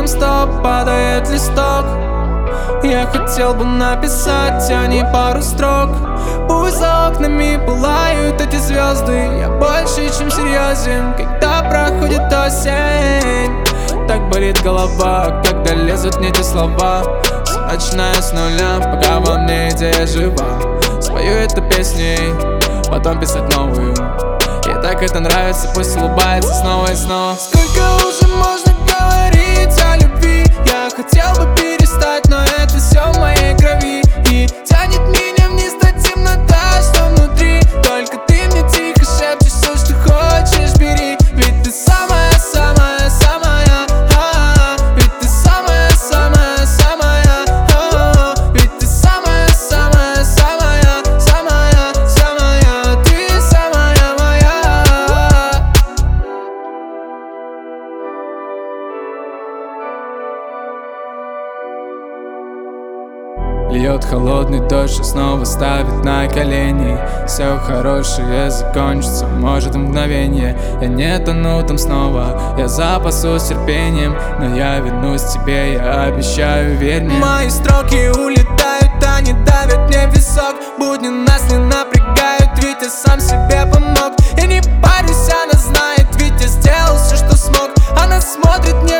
потом стоп, падает листок. Я хотел бы написать о ней пару строк. Пусть за окнами пылают эти звезды. Я больше, чем серьезен, когда проходит осень. Так болит голова, когда лезут не те слова. Все начиная с нуля, пока во мне идея жива. Спою эту песней, потом писать новую. И так это нравится, пусть улыбается снова и снова. Сколько уже можно говорить о любви? Я хотел бы перестать, но это все в моей крови. И тянет меня вниз до темнота, что внутри. Только ты мне тихо шепчешь все, что хочешь, бери. Ведь ты самая-самая-самая, ведь ты самая-самая-самая, ведь ты самая-самая-самая-самая, ты самая моя. Льет холодный дождь и снова ставит на колени. Все хорошее закончится, может в мгновение. Я не тону там снова, я запасусь терпением. Но я вернусь к тебе, я обещаю, верь мне. Мои строки улетают, они давят мне в висок. Будни нас не напрягают, ведь я сам себе помог. Я не парюсь, она знает, ведь я сделал все, что смог. Она смотрит мне